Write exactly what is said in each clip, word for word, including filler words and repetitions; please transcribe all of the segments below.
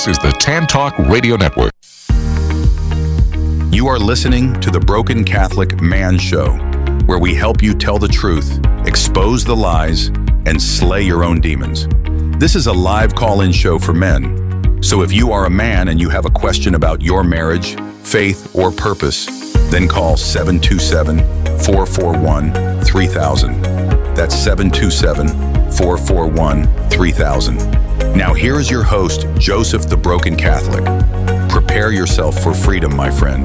This is the Tan Talk Radio Network. You are listening to the Broken Catholic Man Show, where we help you tell the truth, expose the lies, and slay your own demons. This is a live call-in show for men. So if you are a man and you have a question about your marriage, faith, or purpose, then call seven two seven, four four one, three thousand. That's seven two seven, four four one, three thousand. Now here is your host, Joseph the Broken Catholic. Prepare yourself for freedom, my friend.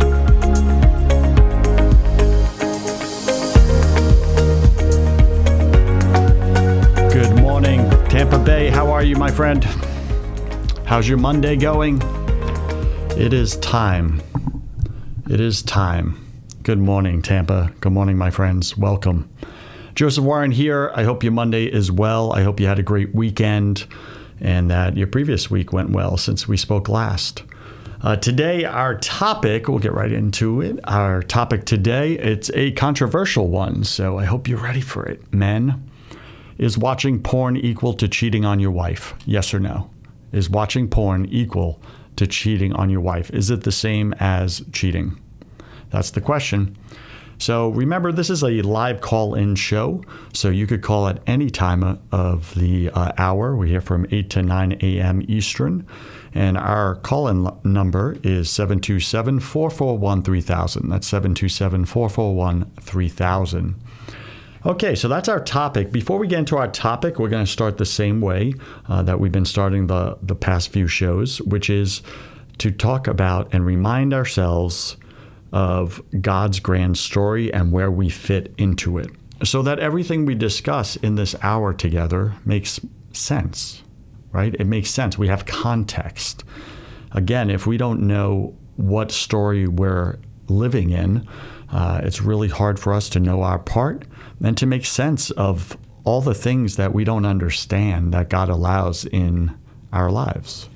Good morning, Tampa Bay. How are you, my friend? How's your Monday going? It is time. It is time. Good morning, Tampa. Good morning, my friends. Welcome. Joseph Warren here. I hope your Monday is well. I hope you had a great weekend and that your previous week went well since we spoke last. Uh, today, our topic, we'll get right into it. Our topic today, it's a controversial one, so I hope you're ready for it. Men, is watching porn equal to cheating on your wife? Yes or no? Is watching porn equal to cheating on your wife? Is it the same as cheating? That's the question. So remember, this is a live call-in show, so you could call at any time of the uh, hour. We're here from eight to nine a.m. Eastern, and our call-in number is seven two seven, four four one, three thousand. That's seven two seven, four four one, three thousand. Okay, so that's our topic. Before we get into our topic, we're going to start the same way uh, that we've been starting the, the past few shows, which is to talk about and remind ourselves of God's grand story and where we fit into it, so that everything we discuss in this hour together makes sense, right? It makes sense. We have context. Again, if we don't know what story we're living in, uh, it's really hard for us to know our part and to make sense of all the things that we don't understand that God allows in our lives.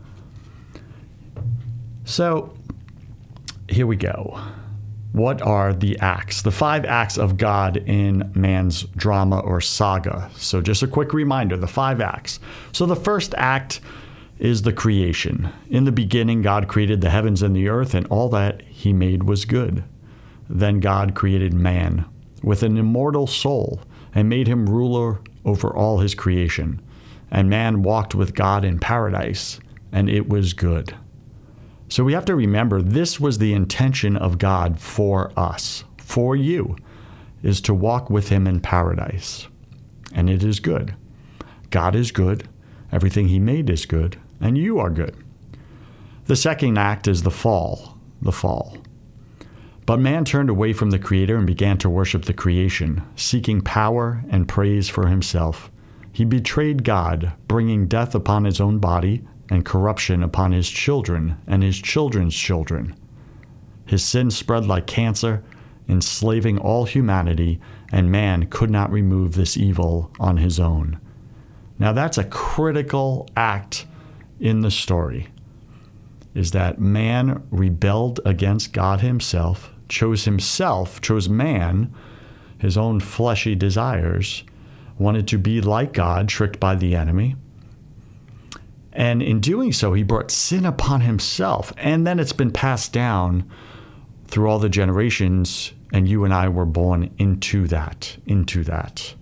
So, here we go. What are the acts, the five acts of God in man's drama or saga? So just a quick reminder, the five acts. So the first act is the creation. In the beginning, God created the heavens and the earth, and all that he made was good. Then God created man with an immortal soul and made him ruler over all his creation. And man walked with God in paradise, and it was good. So we have to remember, this was the intention of God for us, for you, is to walk with him in paradise. And it is good. God is good. Everything he made is good. And you are good. The second act is the fall, the fall. But man turned away from the Creator and began to worship the creation, seeking power and praise for himself. He betrayed God, bringing death upon his own body and corruption upon his children and his children's children. His sin spread like cancer, enslaving all humanity, and man could not remove this evil on his own. Now that's a critical act in the story, is that man rebelled against God himself, chose himself, chose man, his own fleshy desires, wanted to be like God, tricked by the enemy. And in doing so, he brought sin upon himself. And then it's been passed down through all the generations, and you and I were born into that, into that.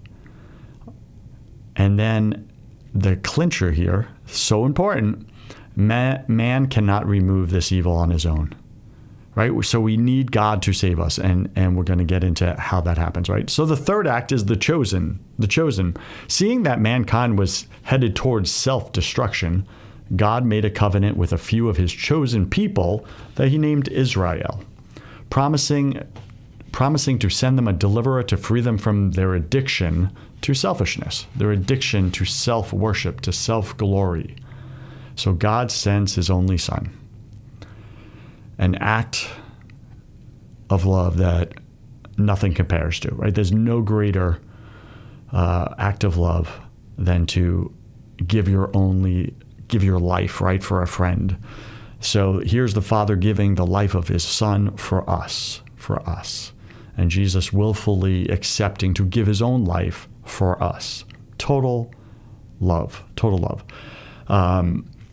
And then the clincher here, so important, man, man cannot remove this evil on his own, right? So we need God to save us, and, and we're going to get into how that happens, right? So the third act is the chosen, the chosen. Seeing that mankind was headed towards self-destruction, God made a covenant with a few of his chosen people that he named Israel, promising, promising to send them a deliverer to free them from their addiction to selfishness, their addiction to self-worship, to self-glory. So God sends his only son, an act of love that nothing compares to, right? There's no greater uh, act of love than to give your only, give your life, right, for a friend. So here's the Father giving the life of his Son for us, for us. And Jesus willfully accepting to give his own life for us. Total love, total love. Um,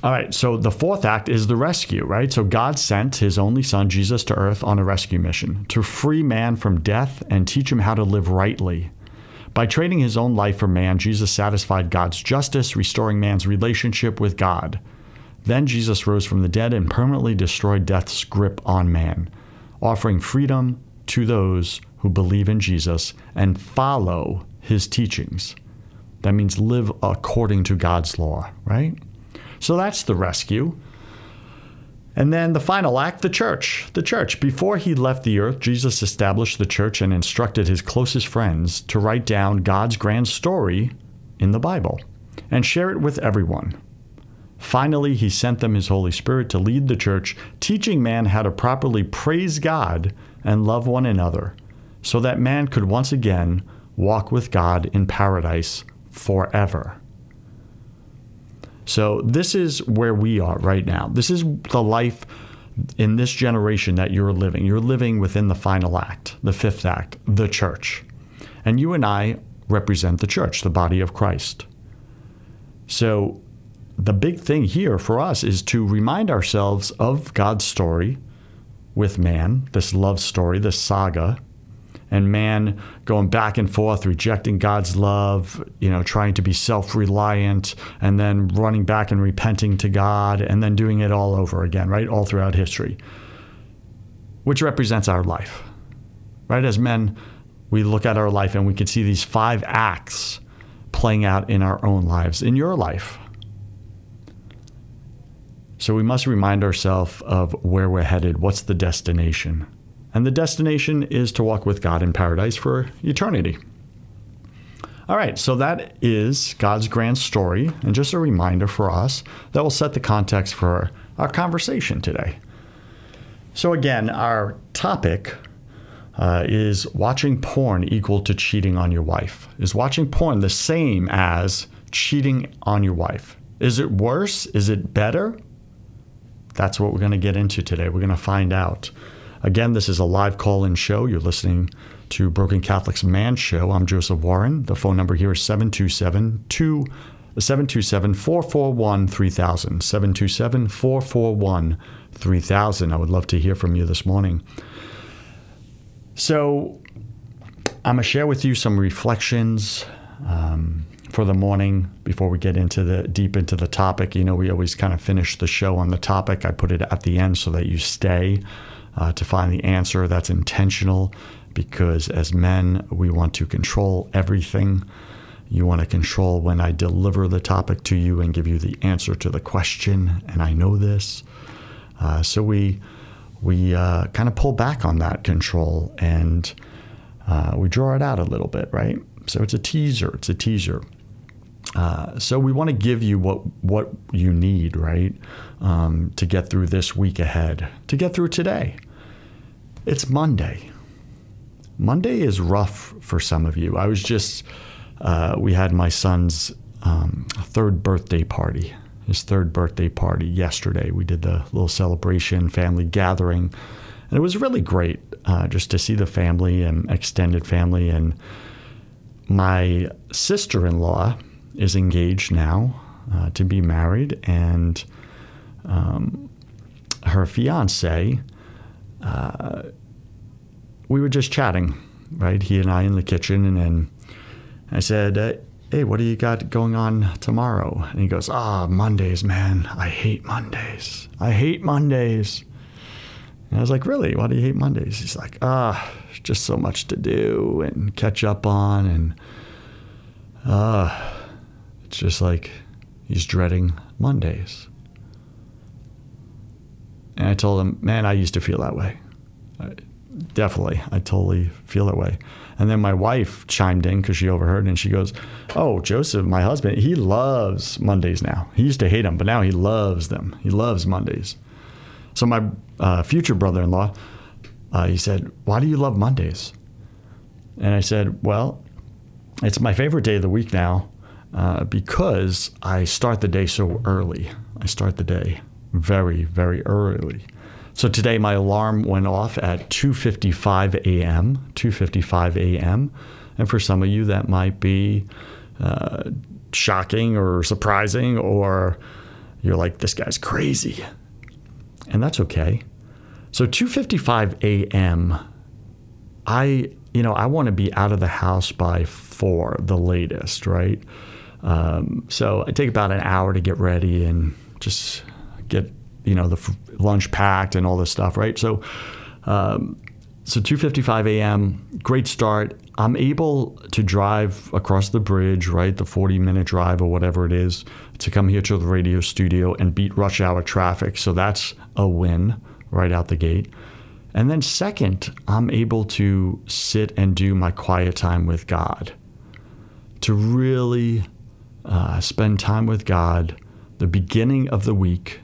All right, so the fourth act is the rescue, right? So God sent his only son, Jesus, to earth on a rescue mission to free man from death and teach him how to live rightly. By trading his own life for man, Jesus satisfied God's justice, restoring man's relationship with God. Then Jesus rose from the dead and permanently destroyed death's grip on man, offering freedom to those who believe in Jesus and follow his teachings. That means live according to God's law, right? So that's the rescue. And then the final act, the church. The church. Before he left the earth, Jesus established the church and instructed his closest friends to write down God's grand story in the Bible and share it with everyone. Finally, he sent them his Holy Spirit to lead the church, teaching man how to properly praise God and love one another, so that man could once again walk with God in paradise forever. So this is where we are right now. This is the life in this generation that you're living. You're living within the final act, the fifth act, the church. And you and I represent the church, the body of Christ. So the big thing here for us is to remind ourselves of God's story with man, this love story, this saga, and man going back and forth, rejecting God's love, you know, trying to be self-reliant, and then running back and repenting to God, and then doing it all over again, right? All throughout history, which represents our life, right? As men, we look at our life and we can see these five acts playing out in our own lives, in your life. So we must remind ourselves of where we're headed. What's the destination? And the destination is to walk with God in paradise for eternity. All right, so that is God's grand story, and just a reminder for us that will set the context for our conversation today. So again, our topic uh, is watching porn equal to cheating on your wife. Is watching porn the same as cheating on your wife? Is it worse? Is it better? That's what we're going to get into today. We're going to find out. Again, this is a live call-in show. You're listening to Broken Catholic's Man Show. I'm Joseph Warren. The phone number here is seven two seven, four four one, three thousand, seven two seven, four four one, three thousand. I would love to hear from you this morning. So I'm going to share with you some reflections um, for the morning before we get into the deep into the topic. You know, we always kind of finish the show on the topic. I put it at the end so that you stay Uh, to find the answer. That's intentional, because as men, we want to control everything. You want to control when I deliver the topic to you and give you the answer to the question, and I know this. Uh, so we we uh, kind of pull back on that control, and uh, we draw it out a little bit, right? So it's a teaser. It's a teaser. Uh, so we want to give you what what you need, right, um, to get through this week ahead, to get through today. It's Monday. Monday is rough for some of you. I was just, uh, we had my son's um, third birthday party, his third birthday party yesterday. We did the little celebration, family gathering, and it was really great uh, just to see the family and extended family. And my sister-in-law is engaged now uh, to be married, and um, her fiance, uh, we were just chatting, right? He and I in the kitchen, and then I said, uh, hey, what do you got going on tomorrow? And he goes, ah, oh, Mondays, man. I hate Mondays. I hate Mondays. And I was like, really? Why do you hate Mondays? He's like, ah, just so much to do and catch up on, and uh, it's just like he's dreading Mondays. And I told him, man, I used to feel that way. I, definitely. I totally feel that way. And then my wife chimed in because she overheard, and she goes, oh, Joseph, my husband, he loves Mondays now. He used to hate them, but now he loves them. He loves Mondays. So my uh, future brother-in-law, uh, he said, why do you love Mondays? And I said, well, it's my favorite day of the week now uh, because I start the day so early. I start the day very, very early. So today my alarm went off at two fifty-five a.m., two fifty-five a.m. And for some of you, that might be uh, shocking or surprising, or, You're like, this guy's crazy. And that's okay. So two fifty-five a.m., I, you know, I want to be out of the house by four, the latest, right? Um, so I take about an hour to get ready and just get, you know, the f- lunch packed and all this stuff, right? So, um, so two fifty-five a.m., great start. I'm able to drive across the bridge, right, the forty-minute drive or whatever it is, to come here to the radio studio and beat rush hour traffic. So that's a win right out the gate. And then second, I'm able to sit and do my quiet time with God, to really uh, spend time with God the beginning of the week,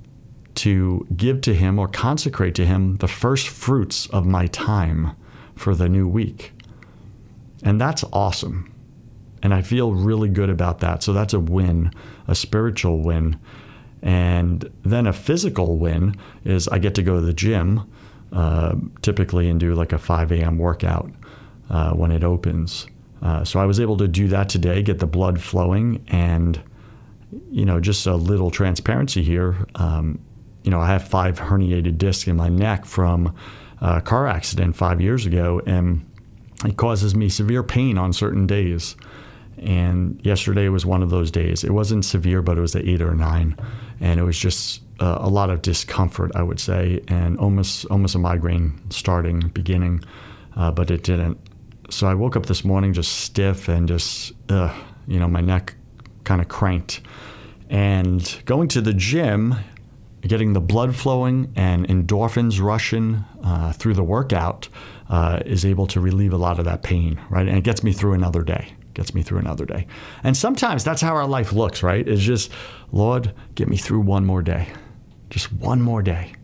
to give to him or consecrate to him the first fruits of my time for the new week. And that's awesome. And I feel really good about that. So that's a win, a spiritual win. And then a physical win is I get to go to the gym uh, typically and do like a five a.m. workout uh, when it opens. Uh, so I was able to do that today, get the blood flowing, and, you know, just a little transparency here. Um, you know, I have five herniated discs in my neck from a car accident five years ago, and it causes me severe pain on certain days. And yesterday was one of those days. It wasn't severe, but it was an eight or a nine. And it was just uh, a lot of discomfort, I would say, and almost almost a migraine starting, beginning, uh, but it didn't. So I woke up this morning just stiff and just, uh, you know, my neck kind of cranked. And going to the gym, getting the blood flowing and endorphins rushing uh, through the workout uh, is able to relieve a lot of that pain, right? And it gets me through another day. Gets me through another day. And sometimes that's how our life looks, right? It's just, Lord, get me through one more day. Just one more day.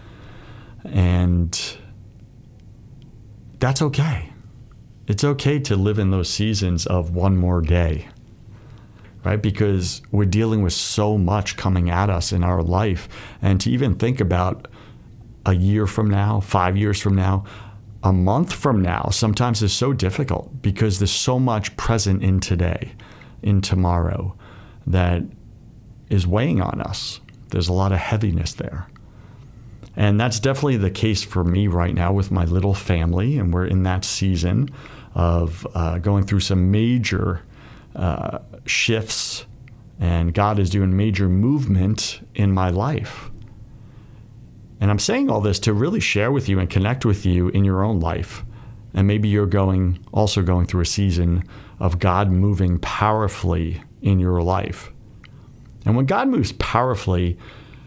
And that's okay. It's okay to live in those seasons of one more day, right? Because we're dealing with so much coming at us in our life. And to even think about a year from now, five years from now, a month from now sometimes is so difficult because there's so much present in today, in tomorrow, that is weighing on us. There's a lot of heaviness there. And that's definitely the case for me right now with my little family. And we're in that season of uh, going through some major uh, shifts. And God is doing major movement in my life. And I'm saying all this to really share with you and connect with you in your own life. And maybe you're going also going through a season of God moving powerfully in your life. And when God moves powerfully,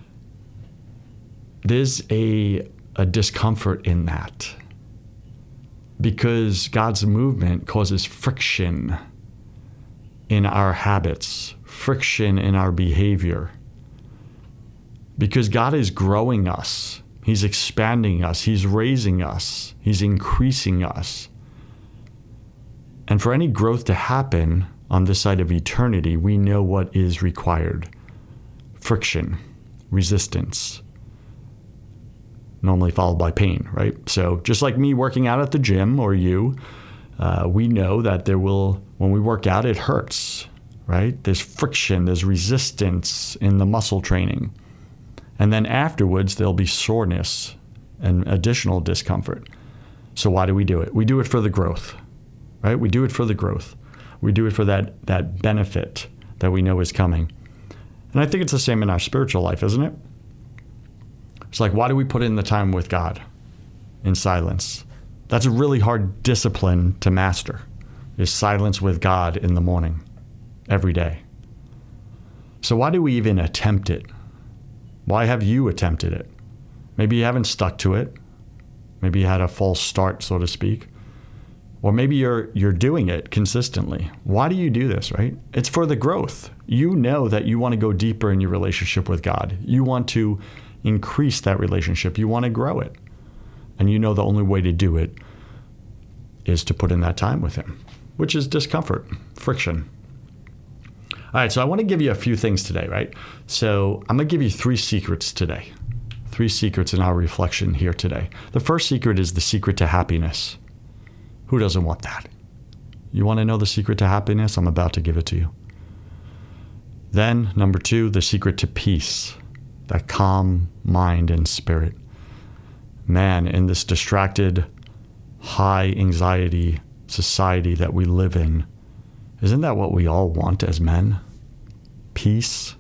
there's a, a discomfort in that. Because God's movement causes friction in our habits, friction in our behavior. Because God is growing us. He's expanding us. He's raising us. He's increasing us. And for any growth to happen on this side of eternity, we know what is required. Friction, resistance, normally followed by pain, right? So just like me working out at the gym or you, uh, we know that there will, when we work out, it hurts, right? There's friction, there's resistance in the muscle training. And then afterwards, there'll be soreness and additional discomfort. So why do we do it? We do it for the growth, right? We do it for the growth. We do it for that, that benefit that we know is coming. And I think it's the same in our spiritual life, isn't it? It's like, why do we put in the time with God in silence? That's a really hard discipline to master, is silence with God in the morning, every day. So why do we even attempt it? Why have you attempted it? Maybe you haven't stuck to it. Maybe you had a false start, so to speak. Or maybe you're you're doing it consistently. Why do you do this, right? It's for the growth. You know that you want to go deeper in your relationship with God. You want to increase that relationship. You want to grow it. And you know the only way to do it is to put in that time with him, which is discomfort, friction. All right, so I want to give you a few things today, right? So I'm going to give you three secrets today. Three secrets in our reflection here today. The first secret is the secret to happiness. Who doesn't want that? You want to know the secret to happiness? I'm about to give it to you. Then, number two, the secret to peace, that calm mind and spirit. Man, in this distracted, high anxiety society that we live in, isn't that what we all want as men? Peace?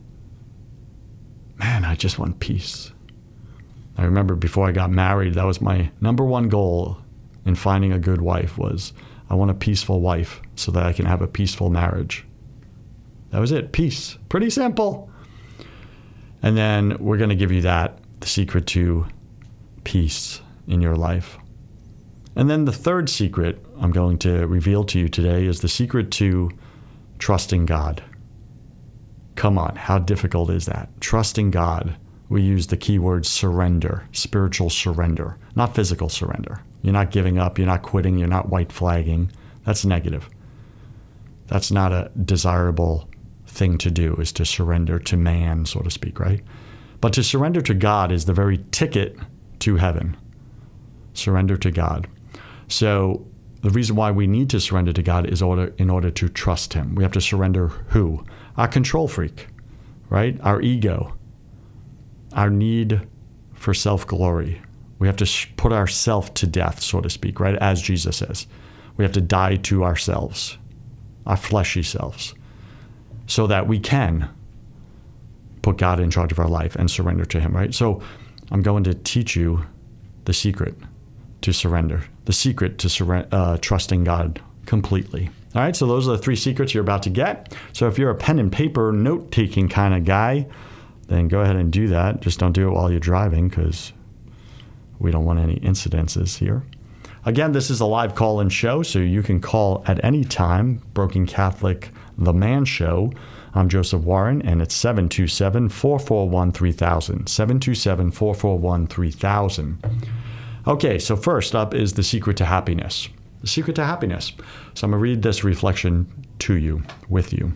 Man, I just want peace. I remember before I got married, that was my number one goal in finding a good wife was I want a peaceful wife so that I can have a peaceful marriage. That was it. Peace. Pretty simple. And then we're going to give you that, the secret to peace in your life. And then the third secret I'm going to reveal to you today is the secret to trusting God. Come on, how difficult is that? Trusting God. We use the keyword surrender, spiritual surrender, not physical surrender. You're not giving up, you're not quitting, you're not white flagging. That's negative. That's not a desirable thing to do, is to surrender to man, so to speak, right? But to surrender to God is the very ticket to heaven. Surrender to God. So the reason why we need to surrender to God is order, in order to trust him. We have to surrender who? Our control freak, right? Our ego, our need for self-glory. We have to sh- put ourselves to death, so to speak, right? As Jesus says. We have to die to ourselves, our fleshy selves, so that we can put God in charge of our life and surrender to him, right? So I'm going to teach you the secret to surrender, the secret to surre- uh, trusting God completely. All right, so those are the three secrets you're about to get. So if you're a pen and paper, note-taking kind of guy, then go ahead and do that. Just don't do it while you're driving because we don't want any incidences here. Again, this is a live call-in show, so you can call at any time. Broken Catholic, The Man Show. I'm Joseph Warren, and it's seven two seven, four four one, three thousand. seven two seven, four four one, three thousand. Okay, so first up is the secret to happiness. The secret to happiness. So I'm going to read this reflection to you, with you.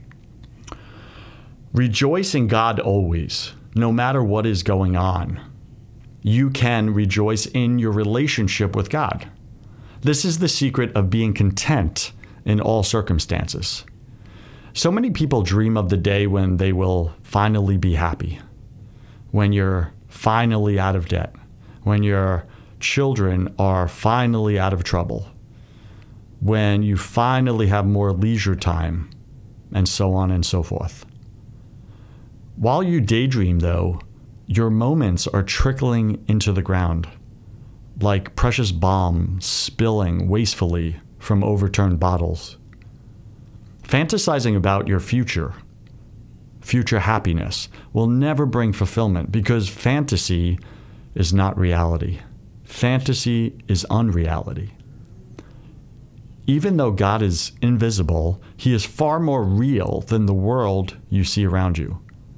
Rejoice in God always, no matter what is going on. You can rejoice in your relationship with God. This is the secret of being content in all circumstances. So many people dream of the day when they will finally be happy, when you're finally out of debt, when your children are finally out of trouble, when you finally have more leisure time, and so on and so forth. While you daydream, though, your moments are trickling into the ground, like precious balm spilling wastefully from overturned bottles. Fantasizing about your future, future happiness, will never bring fulfillment because fantasy is not reality. Fantasy is unreality. Even though God is invisible, he is far more real than the world you see around you.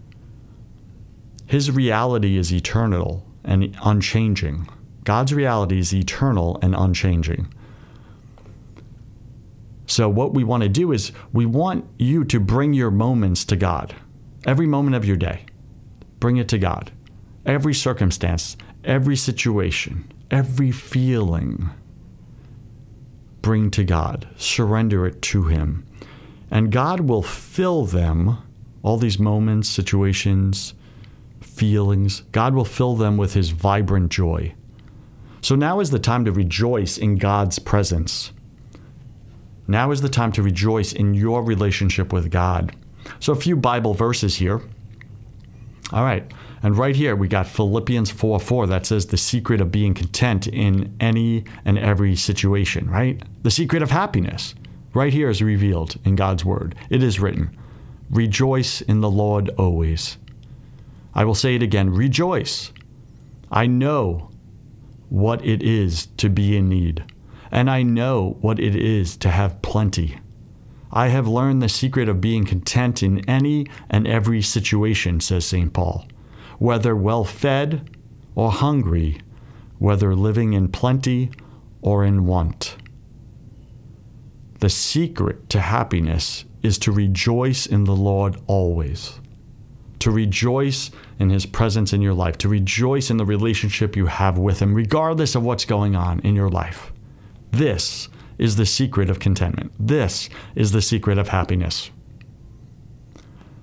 His reality is eternal and unchanging. God's reality is eternal and unchanging. So what we want to do is we want you to bring your moments to God. Every moment of your day, bring it to God. Every circumstance, every situation, every feeling, bring to God. Surrender it to him. And God will fill them, all these moments, situations, feelings, God will fill them with his vibrant joy. So now is the time to rejoice in God's presence. Now is the time to rejoice in your relationship with God. So a few Bible verses here. All right. And right here, we got Philippians four four that says the secret of being content in any and every situation, right? The secret of happiness right here is revealed in God's word. It is written, rejoice in the Lord always. I will say it again, rejoice. I know what it is to be in need, and I know what it is to have plenty. I have learned the secret of being content in any and every situation, says Saint Paul, whether well-fed or hungry, whether living in plenty or in want. The secret to happiness is to rejoice in the Lord always, to rejoice in his presence in your life, to rejoice in the relationship you have with him, regardless of what's going on in your life. This is the secret of contentment. This is the secret of happiness.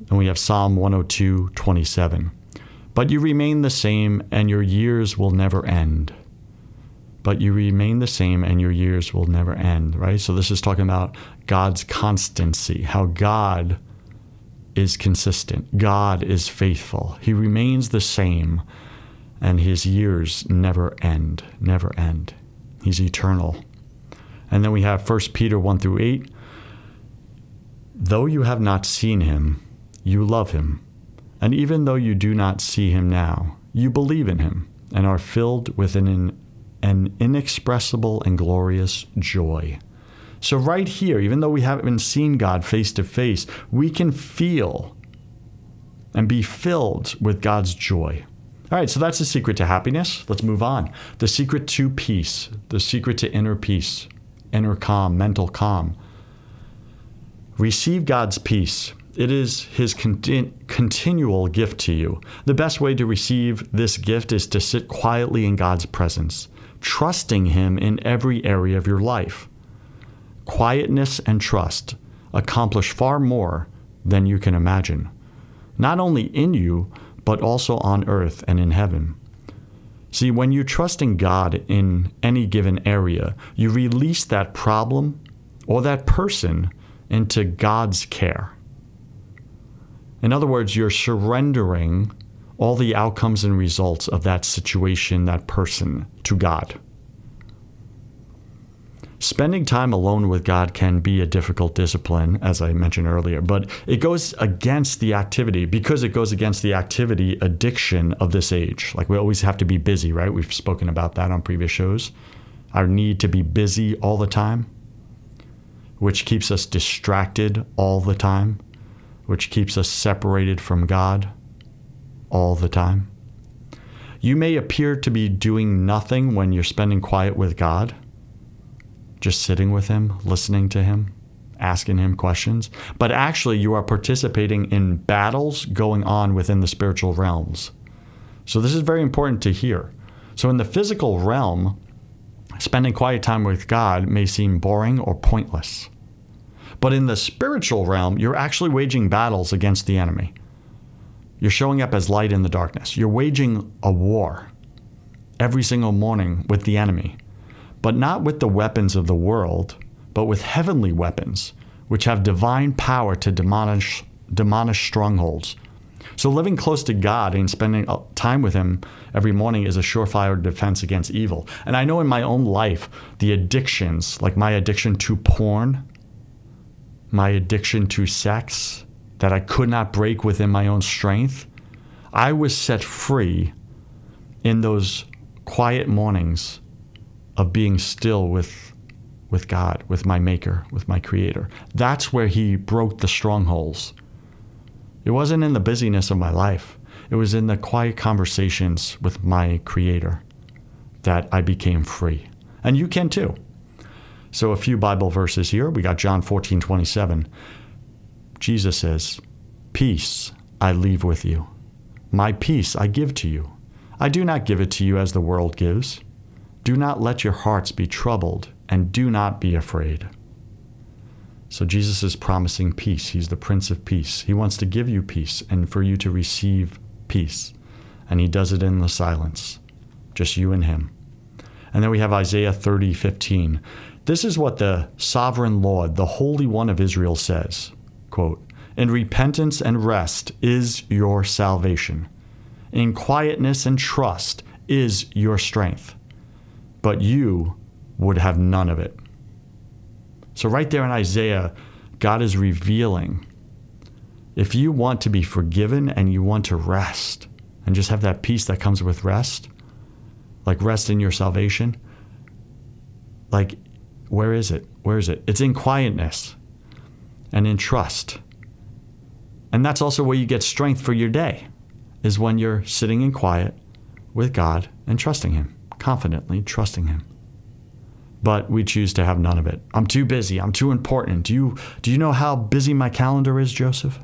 And we have Psalm one oh two, twenty-seven. But you remain the same, and your years will never end. But you remain the same, and your years will never end, right? So this is talking about God's constancy, how God is consistent. God is faithful. He remains the same, and his years never end, never end. He's eternal. And then we have First Peter one through eight. Though you have not seen him, you love him. And even though you do not see him now, you believe in him and are filled with an, an inexpressible and glorious joy. So right here, even though we haven't seen God face to face, we can feel and be filled with God's joy. All right, so that's the secret to happiness. Let's move on. The secret to peace, the secret to inner peace, inner calm, mental calm. Receive God's peace. It is his conti- continual gift to you. The best way to receive this gift is to sit quietly in God's presence, trusting him in every area of your life. Quietness and trust accomplish far more than you can imagine, not only in you, but also on earth and in heaven. See, when you trust in God in any given area, you release that problem or that person into God's care. In other words, you're surrendering all the outcomes and results of that situation, that person, to God. Spending time alone with God can be a difficult discipline, as I mentioned earlier, but it goes against the activity, because it goes against the activity addiction of this age. Like, we always have to be busy, right? We've spoken about that on previous shows. Our need to be busy all the time, which keeps us distracted all the time, which keeps us separated from God all the time. You may appear to be doing nothing when you're spending quiet with God, just sitting with him, listening to him, asking him questions, but actually you are participating in battles going on within the spiritual realms. So this is very important to hear. So in the physical realm, spending quiet time with God may seem boring or pointless. But in the spiritual realm, you're actually waging battles against the enemy. You're showing up as light in the darkness. You're waging a war every single morning with the enemy, but not with the weapons of the world, but with heavenly weapons, which have divine power to demolish, demolish strongholds. So living close to God and spending time with him every morning is a surefire defense against evil. And I know in my own life, the addictions, like my addiction to porn, my addiction to sex, that I could not break within my own strength, I was set free in those quiet mornings of being still with, with God, with my Maker, with my Creator. That's where he broke the strongholds. It wasn't in the busyness of my life. It was in the quiet conversations with my Creator that I became free. And you can too. So a few Bible verses here. We got John fourteen twenty-seven. Jesus says, "Peace I leave with you. My peace I give to you. I do not give it to you as the world gives. Do not let your hearts be troubled, and do not be afraid." So Jesus is promising peace. He's the Prince of Peace. He wants to give you peace and for you to receive peace. And he does it in the silence, just you and him. And then we have Isaiah thirty fifteen. This is what the sovereign Lord, the Holy One of Israel says, quote, "In repentance and rest is your salvation. In quietness and trust is your strength. But you would have none of it." So right there in Isaiah, God is revealing, if you want to be forgiven and you want to rest and just have that peace that comes with rest, like rest in your salvation, like, where is it? Where is it? It's in quietness and in trust. And that's also where you get strength for your day, is when you're sitting in quiet with God and trusting him, confidently trusting him. But we choose to have none of it. I'm too busy. I'm too important. Do you, do you know how busy my calendar is, Joseph?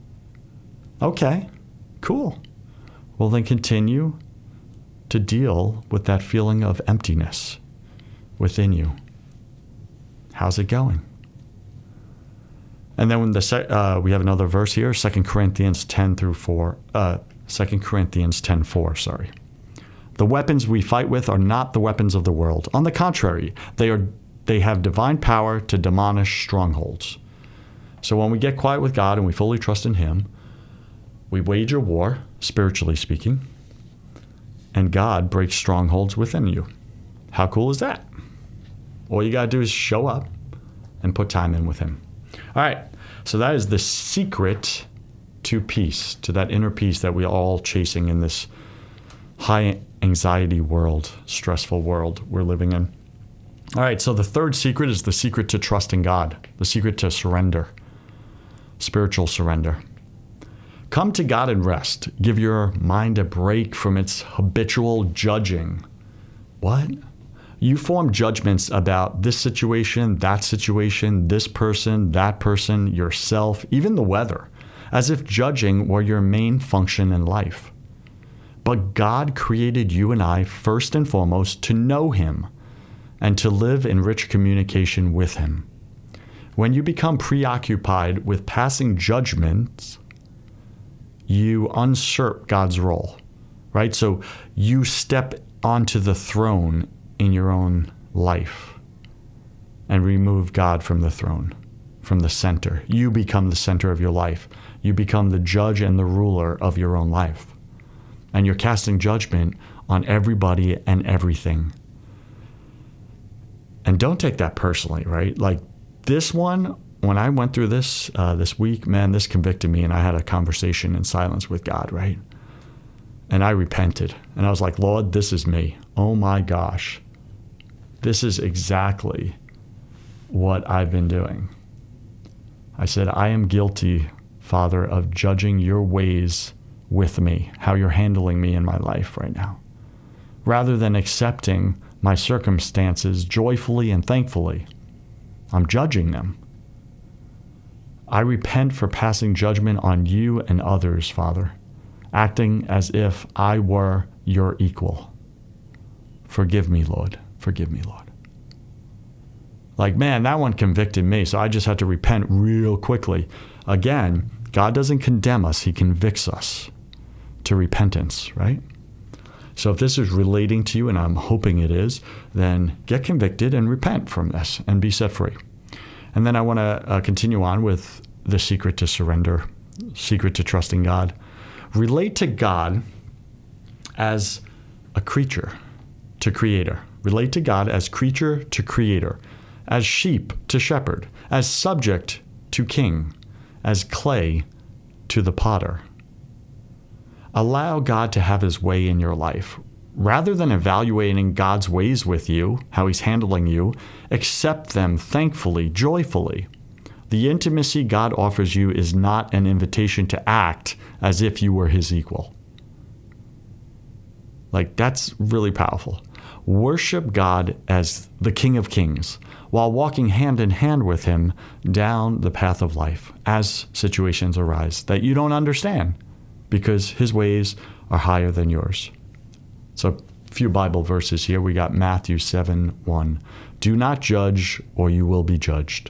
Okay, cool. Well, then continue to deal with that feeling of emptiness within you. How's it going? And then when the se- uh, we have another verse here, Second Corinthians ten through four. Uh, Second Corinthians ten four, sorry. The weapons we fight with are not the weapons of the world. On the contrary, they are they have divine power to demolish strongholds. So when we get quiet with God and we fully trust in him, we wage a war, spiritually speaking, and God breaks strongholds within you. How cool is that? All you got to do is show up and put time in with him. All right, so that is the secret to peace, to that inner peace that we're all chasing in this high anxiety world, stressful world we're living in. All right, so the third secret is the secret to trusting God, the secret to surrender, spiritual surrender. Come to God and rest. Give your mind a break from its habitual judging. What? You form judgments about this situation, that situation, this person, that person, yourself, even the weather, as if judging were your main function in life. But God created you and I first and foremost to know him and to live in rich communication with him. When you become preoccupied with passing judgments, you usurp God's role, right? So you step onto the throne in your own life and remove God from the throne, from the center. You become the center of your life. You become the judge and the ruler of your own life. And you're casting judgment on everybody and everything. And don't take that personally, right? Like this one, when I went through this uh, this week, man, this convicted me, and I had a conversation in silence with God, right? And I repented. And I was like, Lord, this is me. Oh my gosh. This is exactly what I've been doing. I said, I am guilty, Father, of judging your ways with me, how you're handling me in my life right now. Rather than accepting my circumstances joyfully and thankfully, I'm judging them. I repent for passing judgment on you and others, Father, acting as if I were your equal. Forgive me, Lord. Forgive me, Lord. Like, man, that one convicted me, so I just had to repent real quickly. Again, God doesn't condemn us. He convicts us to repentance, right? So if this is relating to you, and I'm hoping it is, then get convicted and repent from this and be set free. And then I want to uh, continue on with the secret to surrender, secret to trusting God. Relate to God as a creature to creator. Relate to God as creature to creator, as sheep to shepherd, as subject to king, as clay to the potter. Allow God to have his way in your life. Rather than evaluating God's ways with you, how he's handling you, accept them thankfully, joyfully. The intimacy God offers you is not an invitation to act as if you were his equal. Like, that's really powerful. Worship God as the King of Kings while walking hand in hand with him down the path of life as situations arise that you don't understand because his ways are higher than yours. So a few Bible verses here. We got Matthew seven one. Do not judge or you will be judged.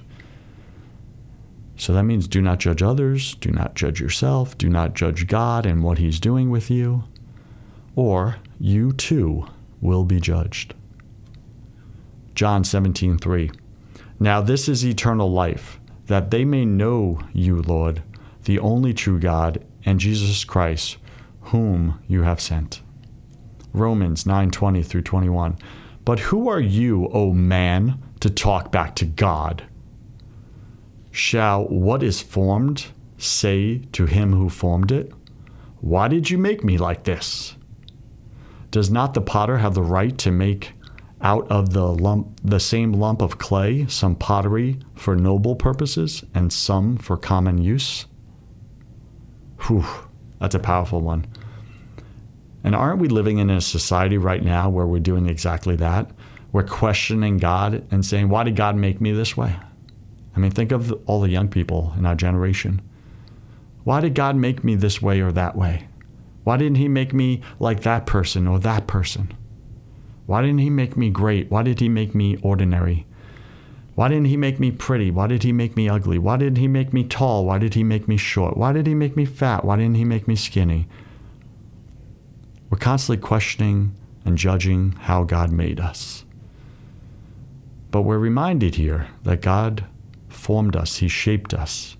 So that means do not judge others, do not judge yourself, do not judge God and what he's doing with you, or you too will be judged. John seventeen three. Now this is eternal life, that they may know you, Lord, the only true God, and Jesus Christ, whom you have sent. Romans nine twenty through twenty-one. But who are you, O man, to talk back to God? Shall what is formed say to him who formed it, why did you make me like this? Does not the potter have the right to make out of the lump, the same lump of clay, some pottery for noble purposes and some for common use? Whew, that's a powerful one. And aren't we living in a society right now where we're doing exactly that? We're questioning God and saying, why did God make me this way? I mean, think of all the young people in our generation. Why did God make me this way or that way? Why didn't he make me like that person or that person? Why didn't he make me great? Why did he make me ordinary? Why didn't he make me pretty? Why did he make me ugly? Why did he make me tall? Why did he make me short? Why did he make me fat? Why didn't he make me skinny? We're constantly questioning and judging how God made us. But we're reminded here that God formed us. He shaped us.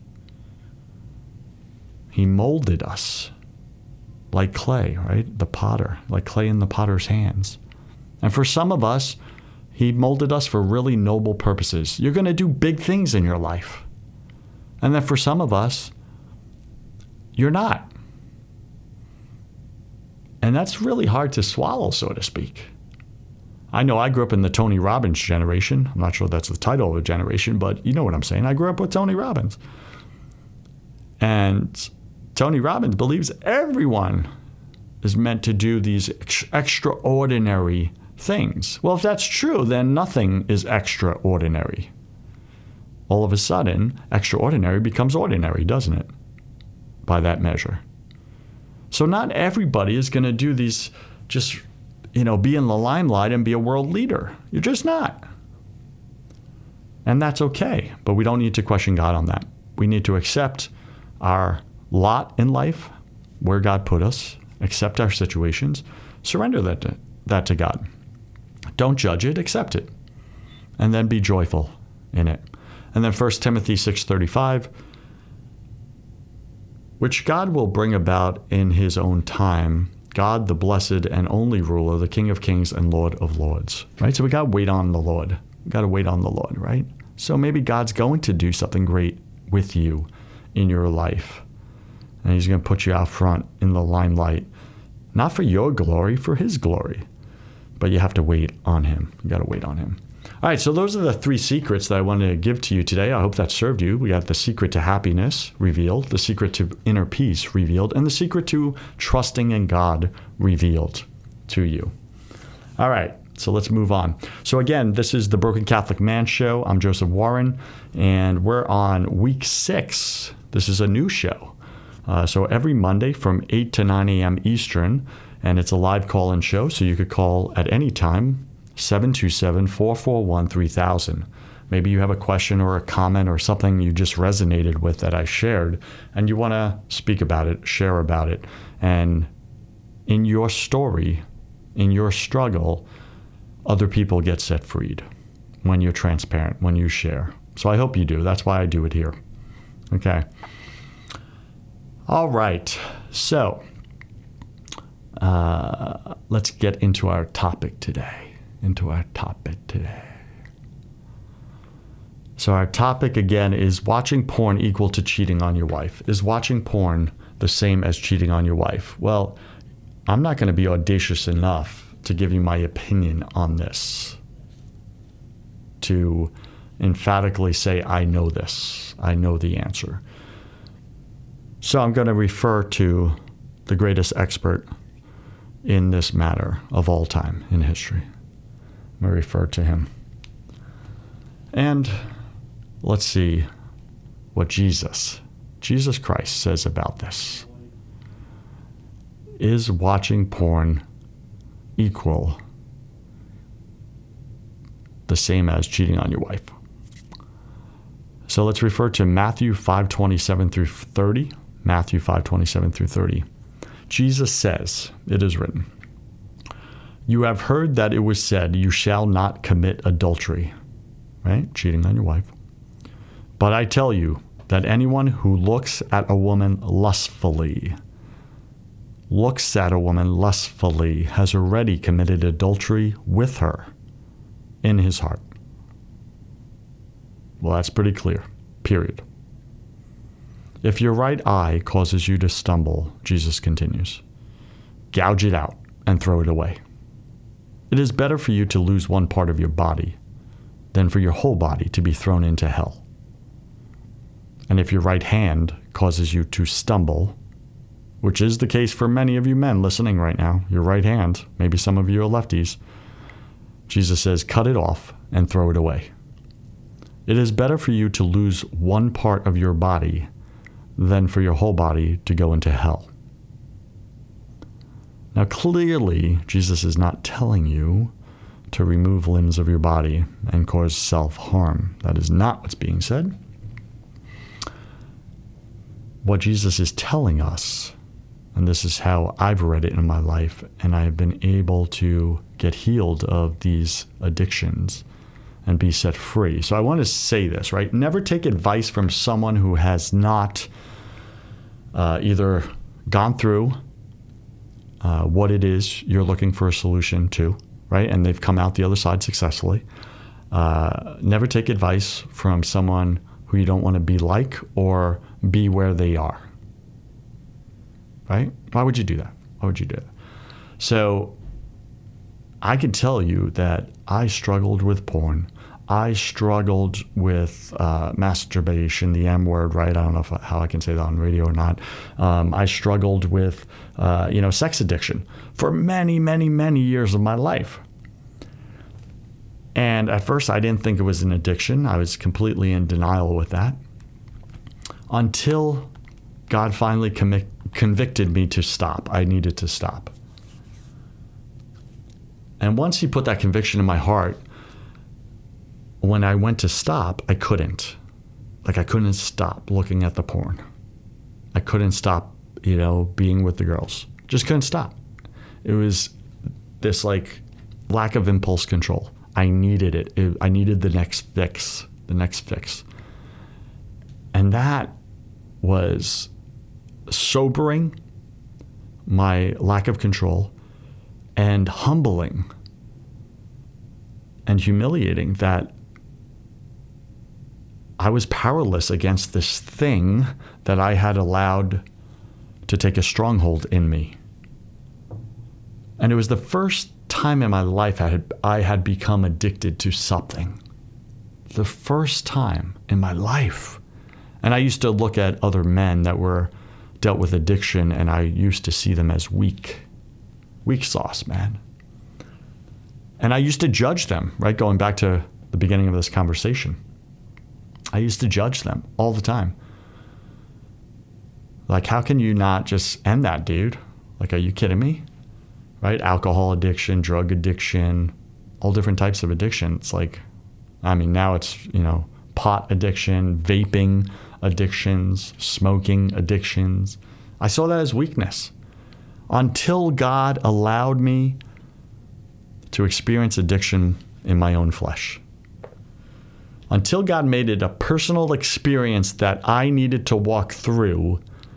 He molded us like clay, right? The potter, like clay in the potter's hands. And for some of us, he molded us for really noble purposes. You're going to do big things in your life. And then for some of us, you're not. And that's really hard to swallow, so to speak. I know I grew up in the Tony Robbins generation. I'm not sure that's the title of a generation, but you know what I'm saying. I grew up with Tony Robbins. And Tony Robbins believes everyone is meant to do these ex- extraordinary things. Well, if that's true, then nothing is extraordinary. All of a sudden, extraordinary becomes ordinary, doesn't it? By that measure. So not everybody is going to do these, just, you know, be in the limelight and be a world leader. You're just not. And that's okay. But we don't need to question God on that. We need to accept our lot in life, where God put us, accept our situations, surrender that to, that to God. Don't judge it, accept it, and then be joyful in it. And then First Timothy six thirty-five, which God will bring about in his own time, God, the blessed and only ruler, the King of kings and Lord of lords. Right? So we got to wait on the Lord. We got to wait on the Lord, right? So maybe God's going to do something great with you in your life. And he's going to put you out front in the limelight, not for your glory, for his glory. But you have to wait on him. You got to wait on him. All right, so those are the three secrets that I wanted to give to you today. I hope that served you. We got the secret to happiness revealed, the secret to inner peace revealed, and the secret to trusting in God revealed to you. All right, so let's move on. So again, this is the Broken Catholic Man Show. I'm Joseph Warren, and we're on week six. This is a new show. Uh, so every Monday from eight to nine a.m. Eastern, and it's a live call-in show, so you could call at any time, seven two seven, four four one, three thousand. Maybe you have a question or a comment or something you just resonated with that I shared, and you want to speak about it, share about it. And in your story, in your struggle, other people get set freed when you're transparent, when you share. So I hope you do. That's why I do it here. Okay. All right. So uh, let's get into our topic today. Into our topic today. So our topic again is watching porn equal to cheating on your wife. Is watching porn the same as cheating on your wife? Well, I'm not going to be audacious enough to give you my opinion on this, to emphatically say, I know this. I know the answer. So I'm going to refer to the greatest expert in this matter of all time in history. I'm going to refer to him. And let's see what Jesus, Jesus Christ says about this. Is watching porn equal the same as cheating on your wife? So let's refer to Matthew five twenty-seven through thirty. Matthew five twenty-seven through thirty. Jesus says, it is written, you have heard that it was said, you shall not commit adultery, right? Cheating on your wife. But I tell you that anyone who looks at a woman lustfully, looks at a woman lustfully, has already committed adultery with her in his heart. Well, that's pretty clear, period. If your right eye causes you to stumble, Jesus continues, gouge it out and throw it away. It is better for you to lose one part of your body than for your whole body to be thrown into hell. And if your right hand causes you to stumble, which is the case for many of you men listening right now, your right hand, maybe some of you are lefties, Jesus says, cut it off and throw it away. It is better for you to lose one part of your body than for your whole body to go into hell. Now, clearly, Jesus is not telling you to remove limbs of your body and cause self-harm. That is not what's being said. What Jesus is telling us, and this is how I've read it in my life, and I have been able to get healed of these addictions and be set free. So I want to say this, right? Never take advice from someone who has not uh, either gone through uh, what it is you're looking for a solution to, right? And they've come out the other side successfully. Uh, never take advice from someone who you don't want to be like or be where they are, right? Why would you do that? Why would you do that? So I can tell you that I struggled with porn. I struggled with uh, masturbation, the M word, right? I don't know if, how I can say that on radio or not. Um, I struggled with, uh, you know, sex addiction for many, many, many years of my life. And at first, I didn't think it was an addiction. I was completely in denial with that until God finally commi- convicted me to stop. I needed to stop. And once he put that conviction in my heart, when I went to stop, I couldn't. Like, I couldn't stop looking at the porn. I couldn't stop, you know, being with the girls. Just couldn't stop. It was this, like, lack of impulse control. I needed it. it. I needed the next fix, the next fix. And that was sobering, my lack of control, and humbling and humiliating that I was powerless against this thing that I had allowed to take a stronghold in me. And it was the first time in my life I had, I had become addicted to something. The first time in my life. And I used to look at other men that were dealt with addiction, and I used to see them as weak. Weak sauce, man. And I used to judge them, right? Going back to the beginning of this conversation. I used to judge them all the time. Like, how can you not just end that, dude? Like, are you kidding me? Right? Alcohol addiction, drug addiction, all different types of addiction. It's like, I mean, now it's, you know, pot addiction, vaping addictions, smoking addictions. I saw that as weakness until God allowed me to experience addiction in my own flesh. Until God made it a personal experience that I needed to walk through,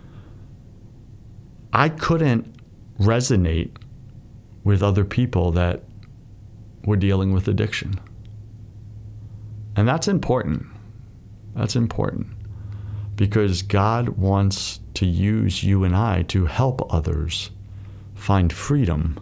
I couldn't resonate with other people that were dealing with addiction. And that's important. That's important because God wants to use you and I to help others find freedom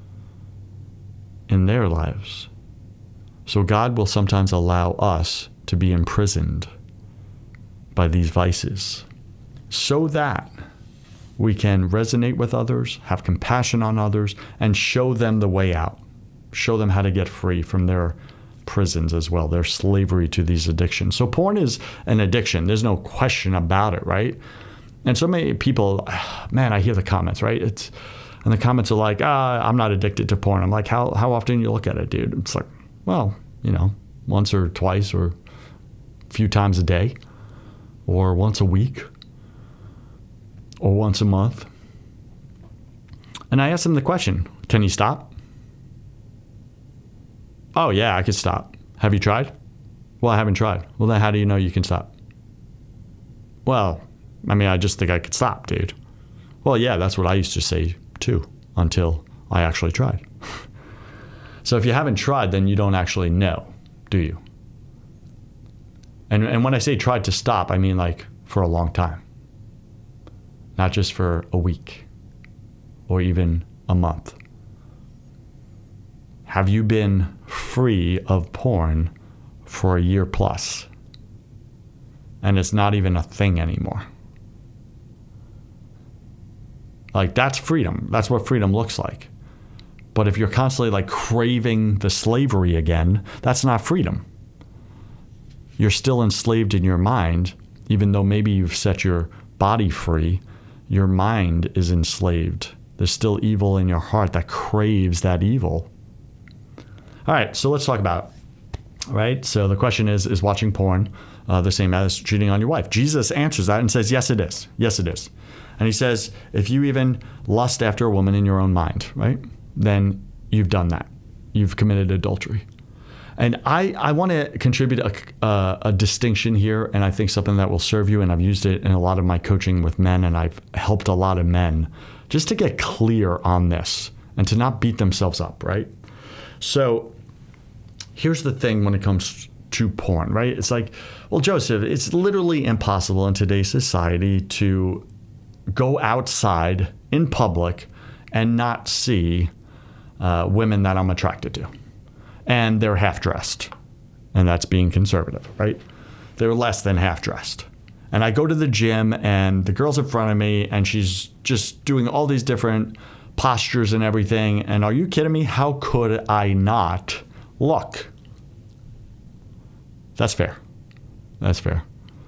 in their lives. So God will sometimes allow us to be imprisoned by these vices so that we can resonate with others, have compassion on others, and show them the way out. Show them how to get free from their prisons as well, their slavery to these addictions. So porn is an addiction. There's no question about it, right? And so many people, man, I hear the comments, right? It's and the comments are like, ah, I'm not addicted to porn. I'm like, how how often you look at it, dude? It's like, well, you know, once or twice or a few times a day or once a week or once a month. And I asked them the question, can you stop? Oh, yeah, I could stop. Have you tried? Well, I haven't tried. Well, then how do you know you can stop? Well, I mean, I just think I could stop, dude. Well, yeah, that's what I used to say too until I actually tried. So if you haven't tried, then you don't actually know, do you? And and when I say tried to stop, I mean like for a long time. Not just for a week or even a month. Have you been free of porn for a year plus? And it's not even a thing anymore. Like, that's freedom. That's what freedom looks like. But if you're constantly like craving the slavery again, that's not freedom. You're still enslaved in your mind, even though maybe you've set your body free, your mind is enslaved. There's still evil in your heart that craves that evil. All right, so let's talk about it. All right, so the question is, is watching porn uh, the same as cheating on your wife? Jesus answers that and says, yes, it is. Yes, it is. And he says, if you even lust after a woman in your own mind, right, then you've done that. You've committed adultery. And I, I want to contribute a, a, a distinction here, and I think something that will serve you, and I've used it in a lot of my coaching with men, and I've helped a lot of men just to get clear on this and to not beat themselves up, right? So here's the thing when it comes to porn, right? It's like, well, Joseph, it's literally impossible in today's society to go outside in public and not see uh, women that I'm attracted to. And they're half-dressed, and that's being conservative, right? They're less than half-dressed. And I go to the gym, and the girl's in front of me, and she's just doing all these different postures and everything. And are you kidding me? How could I not look? That's fair. That's fair.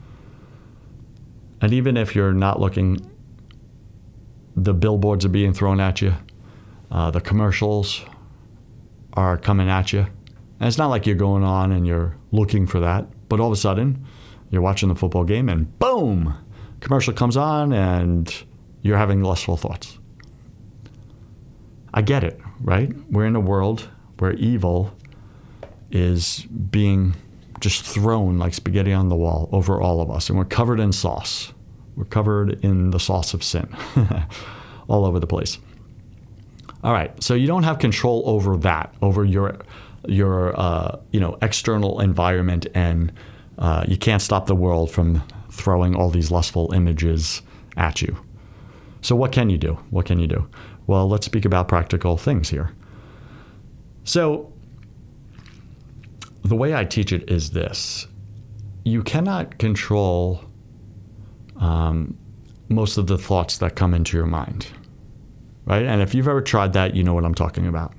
And even if you're not looking, the billboards are being thrown at you. Uh, the commercials are coming at you. And it's not like you're going on and you're looking for that, but all of a sudden you're watching the football game and boom, commercial comes on and you're having lustful thoughts. I get it, right? We're in a world where evil is being just thrown like spaghetti on the wall over all of us, and we're covered in sauce. We're covered in the sauce of sin all over the place. All right, so you don't have control over that, over your your uh, you know external environment, and uh, you can't stop the world from throwing all these lustful images at you. So what can you do? What can you do? Well, let's speak about practical things here. So the way I teach it is this: you cannot control um, most of the thoughts that come into your mind. Right? And if you've ever tried that, you know what I'm talking about.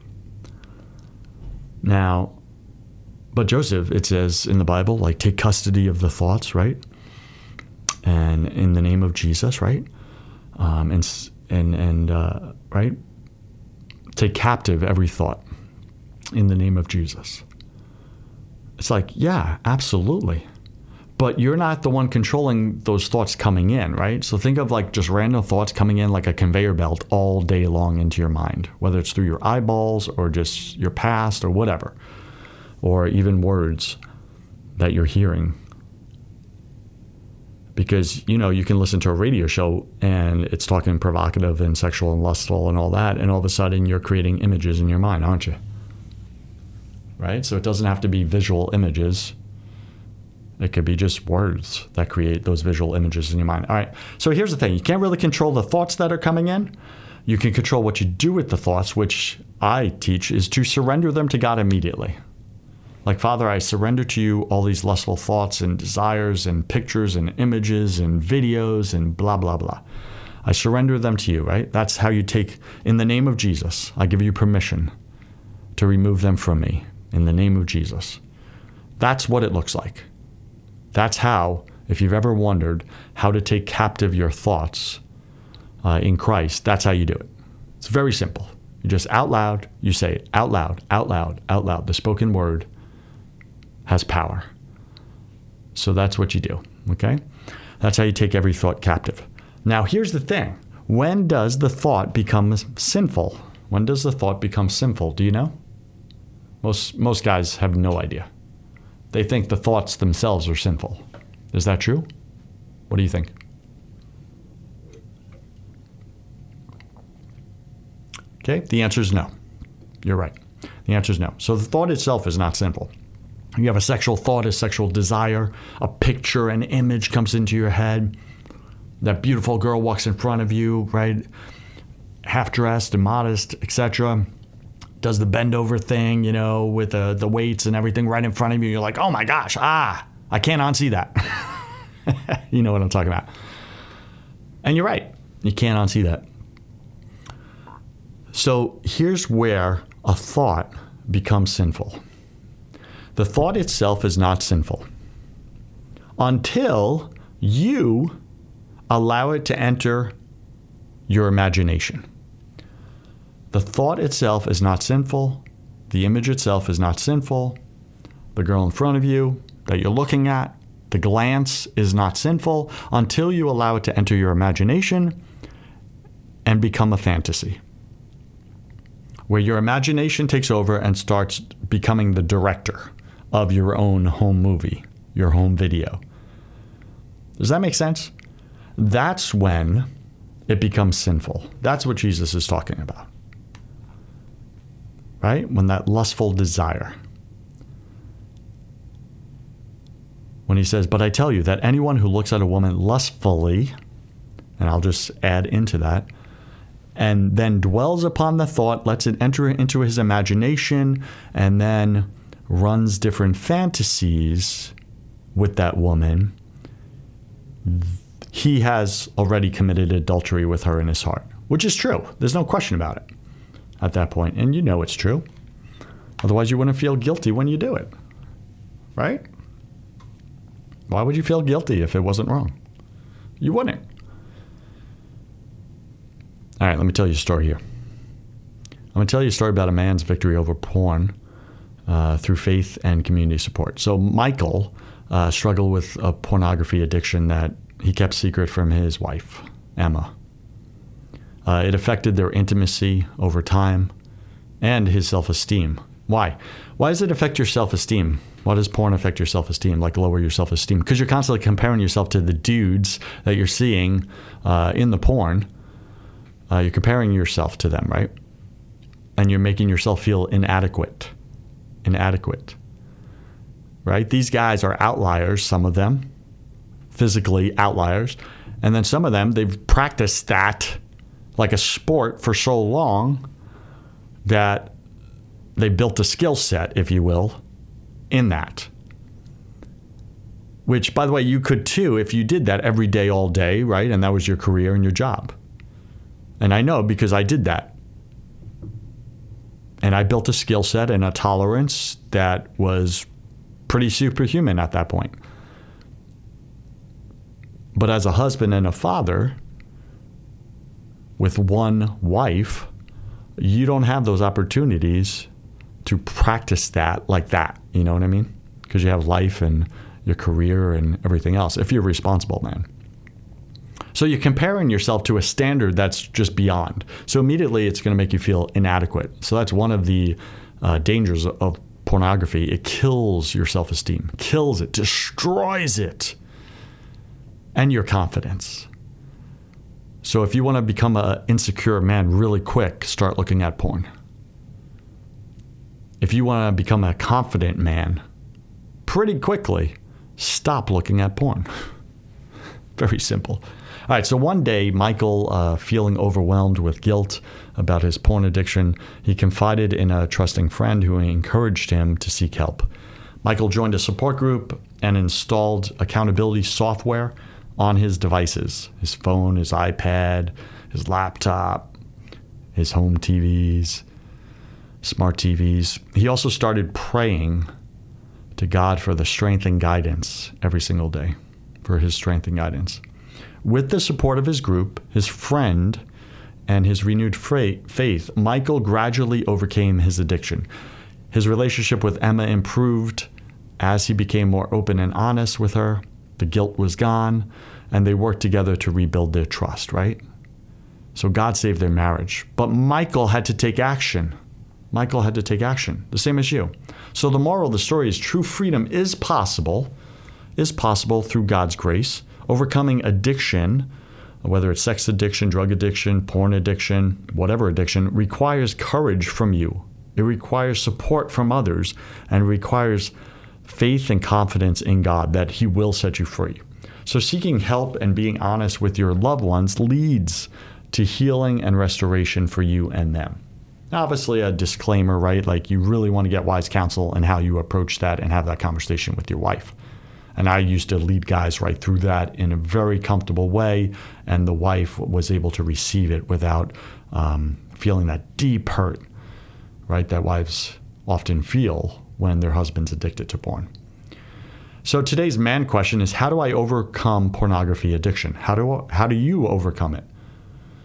Now, but Joseph, it says in the Bible, like, take custody of the thoughts, right? And in the name of Jesus, right? Um, and, and, and uh, right? Take captive every thought in the name of Jesus. It's like, yeah, absolutely. But you're not the one controlling those thoughts coming in, right? So think of like just random thoughts coming in like a conveyor belt all day long into your mind, whether it's through your eyeballs or just your past or whatever, or even words that you're hearing. Because, you know, you can listen to a radio show and it's talking provocative and sexual and lustful and all that, and all of a sudden you're creating images in your mind, aren't you? Right? So it doesn't have to be visual images. It could be just words that create those visual images in your mind. All right. So here's the thing. You can't really control the thoughts that are coming in. You can control what you do with the thoughts, which I teach is to surrender them to God immediately. Like, Father, I surrender to you all these lustful thoughts and desires and pictures and images and videos and blah, blah, blah. I surrender them to you, right? That's how you take, in the name of Jesus, I give you permission to remove them from me in the name of Jesus. That's what it looks like. That's how, if you've ever wondered how to take captive your thoughts uh, in Christ, that's how you do it. It's very simple. You just out loud, you say it out loud, out loud, out loud. The spoken word has power. So that's what you do, okay? That's how you take every thought captive. Now, here's the thing. When does the thought become sinful? When does the thought become sinful? Do you know? Most most guys have no idea. They think the thoughts themselves are sinful. Is that true? What do you think? Okay, the answer is no. You're right. The answer is no. So the thought itself is not sinful. You have a sexual thought, a sexual desire, a picture, an image comes into your head. That beautiful girl walks in front of you, right? Half-dressed, immodest, et cetera. Does the bend over thing, you know, with the, the weights and everything right in front of you. You're like, oh my gosh, ah, I can't unsee that. You know what I'm talking about. And you're right. You can't unsee that. So here's where a thought becomes sinful. The thought itself is not sinful until you allow it to enter your imagination. The thought itself is not sinful The image itself is not sinful. The girl in front of you that you're looking at, the glance is not sinful until you allow it to enter your imagination and become a fantasy, where your imagination takes over and starts becoming the director of your own home movie, your home video. Does that make sense? That's when it becomes sinful. That's what Jesus is talking about, right? When that lustful desire. When he says, but I tell you that anyone who looks at a woman lustfully, and I'll just add into that, and then dwells upon the thought, lets it enter into his imagination, and then runs different fantasies with that woman, he has already committed adultery with her in his heart, which is true. There's no question about it at that point, and you know it's true. Otherwise, you wouldn't feel guilty when you do it, right? Why would you feel guilty if it wasn't wrong? You wouldn't. All right, let me tell you a story here. I'm going to tell you a story about a man's victory over porn uh, through faith and community support. So Michael uh, struggled with a pornography addiction that he kept secret from his wife, Emma. Uh, it affected their intimacy over time and his self-esteem. Why? Why does it affect your self-esteem? Why does porn affect your self-esteem, like lower your self-esteem? Because you're constantly comparing yourself to the dudes that you're seeing uh, in the porn. Uh, you're comparing yourself to them, right? And you're making yourself feel inadequate. Inadequate. Right? These guys are outliers, some of them. Physically outliers. And then some of them, they've practiced that like a sport for so long that they built a skill set, if you will, in that. Which, by the way, you could too if you did that every day, all day, right? And that was your career and your job. And I know because I did that. And I built a skill set and a tolerance that was pretty superhuman at that point. But as a husband and a father with one wife, you don't have those opportunities to practice that like that. You know what I mean? Because you have life and your career and everything else, if you're a responsible man. So you're comparing yourself to a standard that's just beyond. So immediately it's going to make you feel inadequate. So that's one of the uh, dangers of pornography. It kills your self-esteem, kills it, destroys it, and your confidence. So if you want to become an insecure man really quick, start looking at porn. If you want to become a confident man pretty quickly, stop looking at porn. Very simple. All right, so one day, Michael, uh, feeling overwhelmed with guilt about his porn addiction, he confided in a trusting friend who encouraged him to seek help. Michael joined a support group and installed accountability software on his devices, his phone, his iPad, his laptop, his home T Vs, smart T Vs. He also started praying to God for the strength and guidance every single day, for his strength and guidance. With the support of his group, his friend, and his renewed faith, Michael gradually overcame his addiction. His relationship with Emma improved as he became more open and honest with her. The guilt was gone, and they worked together to rebuild their trust, right? So God saved their marriage. But Michael had to take action. Michael had to take action, the same as you. So the moral of the story is true freedom is possible, is possible through God's grace. Overcoming addiction, whether it's sex addiction, drug addiction, porn addiction, whatever addiction, requires courage from you. It requires support from others and requires faith and confidence in God that He will set you free. So seeking help and being honest with your loved ones leads to healing and restoration for you and them. Now, obviously, a disclaimer, right? Like you really want to get wise counsel in how you approach that and have that conversation with your wife. And I used to lead guys right through that in a very comfortable way, and the wife was able to receive it without um, feeling that deep hurt, right, that wives often feel when their husband's addicted to porn. So today's man question is, how do I overcome pornography addiction? How do how do you overcome it?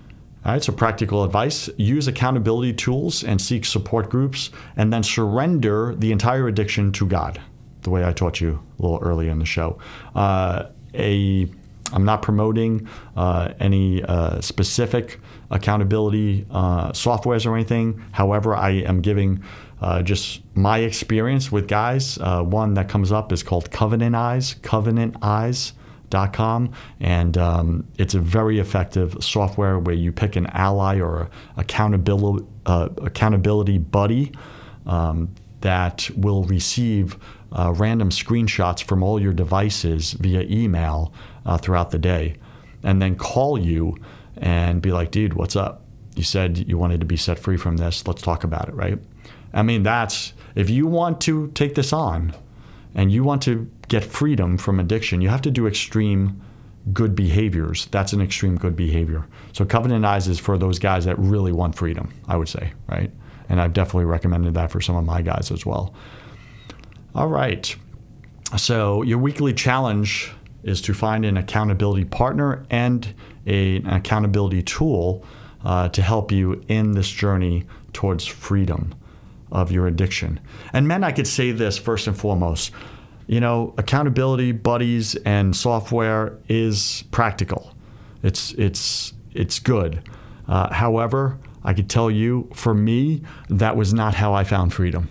All right, so practical advice: use accountability tools and seek support groups, and then surrender the entire addiction to God, the way I taught you a little earlier in the show. Uh, a, I'm not promoting uh, any uh, specific accountability uh, softwares or anything. However, I am giving uh, just my experience with guys. Uh, one that comes up is called Covenant Eyes, Covenant Eyes. Dot com, and um, it's a very effective software where you pick an ally or a accountability uh, accountability buddy um, that will receive uh, random screenshots from all your devices via email uh, throughout the day, and then call you and be like, dude, what's up? You said you wanted to be set free from this. Let's talk about it, right? I mean, that's, if you want to take this on and you want to get freedom from addiction, you have to do extreme good behaviors. That's an extreme good behavior. So Covenant Eyes is for those guys that really want freedom, I would say, right? And I've definitely recommended that for some of my guys as well. All right. So your weekly challenge is to find an accountability partner and a, an accountability tool uh, to help you in this journey towards freedom of your addiction. And men, I could say this first and foremost. You know, accountability buddies and software is practical. It's it's it's good. Uh, however, I could tell you, for me, that was not how I found freedom.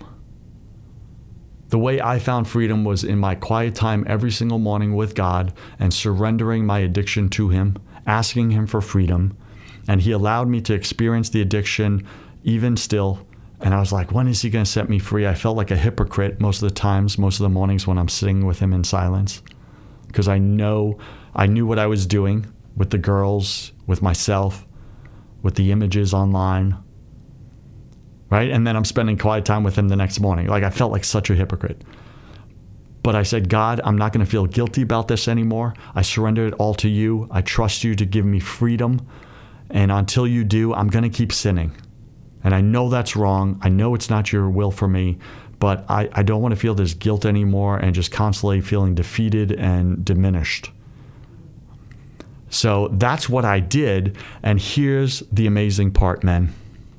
The way I found freedom was in my quiet time every single morning with God and surrendering my addiction to Him, asking Him for freedom, and He allowed me to experience the addiction even still. And I was like, when is He going to set me free? I felt like a hypocrite most of the times, most of the mornings when I'm sitting with Him in silence, because I know, I knew what I was doing with the girls, with myself, with the images online, right? And then I'm spending quiet time with Him the next morning. Like, I felt like such a hypocrite. But I said, God, I'm not going to feel guilty about this anymore. I surrender it all to You. I trust You to give me freedom. And until You do, I'm going to keep sinning. And I know that's wrong. I know it's not Your will for me, but I, I don't want to feel this guilt anymore and just constantly feeling defeated and diminished. So that's what I did. And here's the amazing part, men.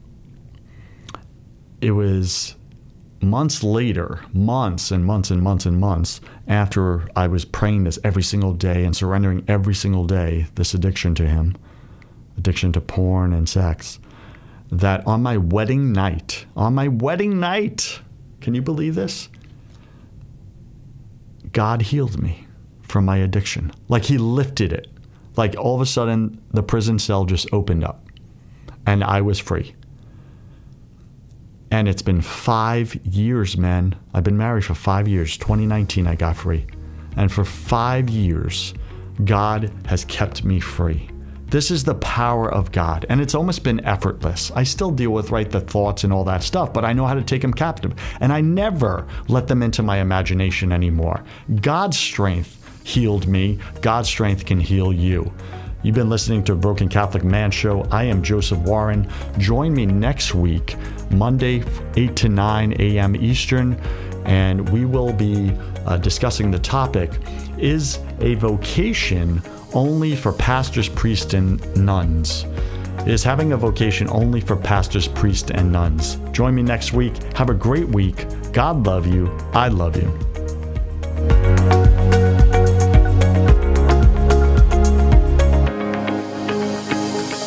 It was months later, months and months and months and months after I was praying this every single day and surrendering every single day this addiction to Him, addiction to porn and sex, that on my wedding night, on my wedding night, can you believe this? God healed me from my addiction. Like, He lifted it. Like, all of a sudden, the prison cell just opened up and I was free. And it's been five years, man. I've been married for five years. twenty nineteen, I got free. And for five years, God has kept me free. This is the power of God, and it's almost been effortless. I still deal with, right, the thoughts and all that stuff, but I know how to take them captive, and I never let them into my imagination anymore. God's strength healed me. God's strength can heal you. You've been listening to Broken Catholic Man Show. I am Joseph Warren. Join me next week, Monday, eight to nine a.m. Eastern, and we will be uh, discussing the topic, is a vocation only for pastors, priests, and nuns? Is having a vocation only for pastors, priests, and nuns? Join me next week. Have a great week. God love you. I love you.